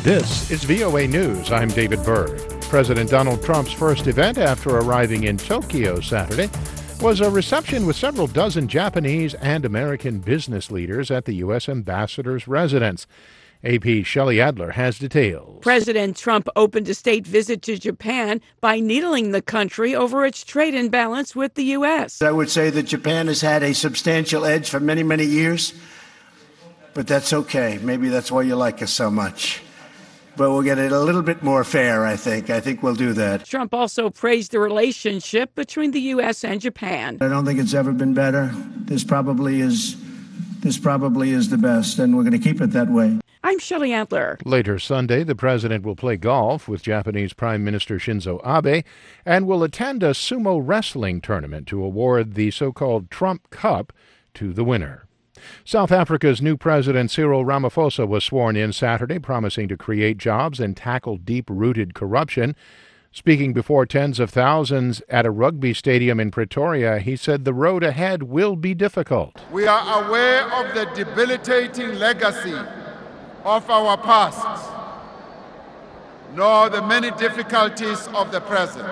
This is VOA News. I'm David Byrd. President Donald Trump's first event after arriving in Tokyo Saturday was a reception with several dozen Japanese and American business leaders at the U.S. ambassador's residence. AP's Shelley Adler has details. President Trump opened a state visit to Japan by needling the country over its trade imbalance with the U.S. I would say that Japan has had a substantial edge for many, many years, but that's okay. Maybe that's why you like us so much. But we'll get it a little bit more fair, I think. I think we'll do that. Trump also praised the relationship between the U.S. and Japan. I don't think it's ever been better. This probably is the best, and we're going to keep it that way. I'm Shelley Adler. Later Sunday, the president will play golf with Japanese Prime Minister Shinzo Abe and will attend a sumo wrestling tournament to award the so-called Trump Cup to the winner. South Africa's new president, Cyril Ramaphosa, was sworn in Saturday, promising to create jobs and tackle deep-rooted corruption. Speaking before tens of thousands at a rugby stadium in Pretoria, he said the road ahead will be difficult. We are aware of the debilitating legacy of our past, nor the many difficulties of the present.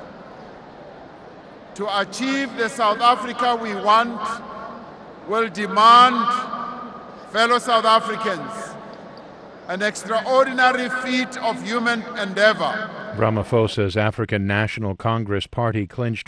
To achieve the South Africa we want will demand, fellow South Africans, an extraordinary feat of human endeavor. Ramaphosa's African National Congress party clinched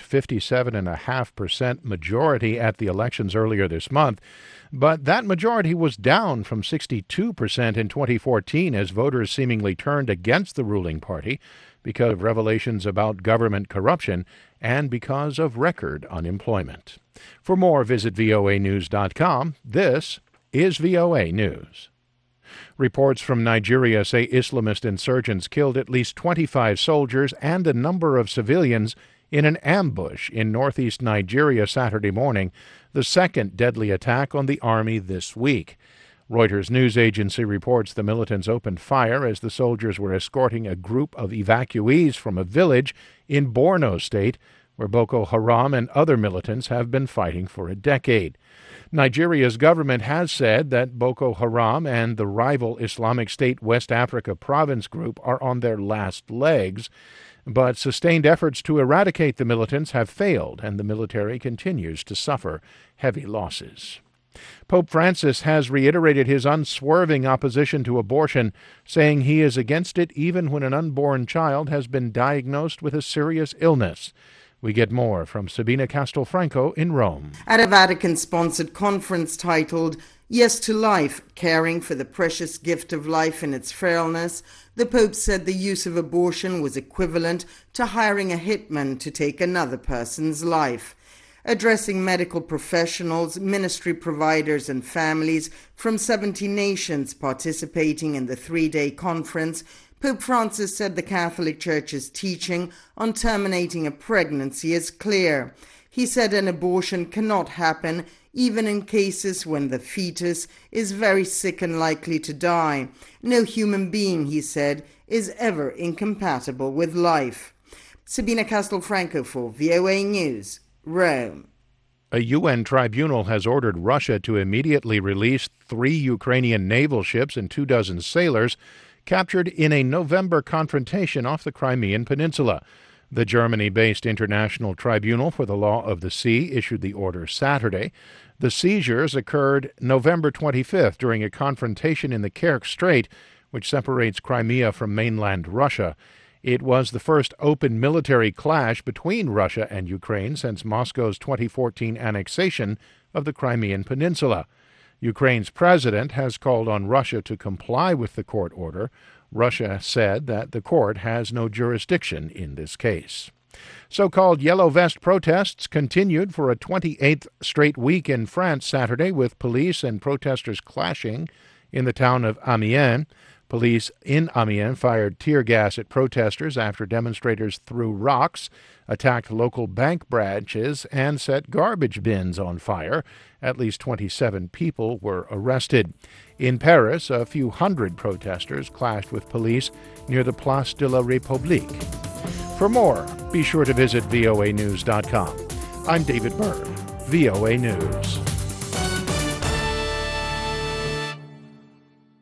57.5% majority at the elections earlier this month, but that majority was down from 62% in 2014 as voters seemingly turned against the ruling party because of revelations about government corruption and because of record unemployment. For more, visit voanews.com. This is VOA News. Reports from Nigeria say Islamist insurgents killed at least 25 soldiers and a number of civilians in an ambush in northeast Nigeria Saturday morning, the second deadly attack on the army this week. Reuters news agency reports the militants opened fire as the soldiers were escorting a group of evacuees from a village in Borno State, where Boko Haram and other militants have been fighting for a decade. Nigeria's government has said that Boko Haram and the rival Islamic State West Africa Province group are on their last legs, but sustained efforts to eradicate the militants have failed, and the military continues to suffer heavy losses. Pope Francis has reiterated his unswerving opposition to abortion, saying he is against it even when an unborn child has been diagnosed with a serious illness. We get more from Sabina Castelfranco in Rome. At a Vatican-sponsored conference titled Yes to Life, Caring for the Precious Gift of Life in Its Frailness, the Pope said the use of abortion was equivalent to hiring a hitman to take another person's life. Addressing medical professionals, ministry providers and families from 70 nations participating in the three-day conference, Pope Francis said the Catholic Church's teaching on terminating a pregnancy is clear. He said an abortion cannot happen even in cases when the fetus is very sick and likely to die. No human being, he said, is ever incompatible with life. Sabina Castelfranco for VOA News, Rome. A UN tribunal has ordered Russia to immediately release 3 Ukrainian naval ships and 24 sailors captured in a November confrontation off the Crimean Peninsula. The Germany-based International Tribunal for the Law of the Sea issued the order Saturday. The seizures occurred November 25th during a confrontation in the Kerch Strait, which separates Crimea from mainland Russia. It was the first open military clash between Russia and Ukraine since Moscow's 2014 annexation of the Crimean Peninsula. Ukraine's president has called on Russia to comply with the court order. Russia said that the court has no jurisdiction in this case. So-called Yellow Vest protests continued for a 28th straight week in France Saturday, with police and protesters clashing in the town of Amiens. Police in Amiens fired tear gas at protesters after demonstrators threw rocks, attacked local bank branches, and set garbage bins on fire. At least 27 people were arrested. In Paris, a few hundred protesters clashed with police near the Place de la République. For more, be sure to visit voanews.com. I'm David Byrd, VOA News.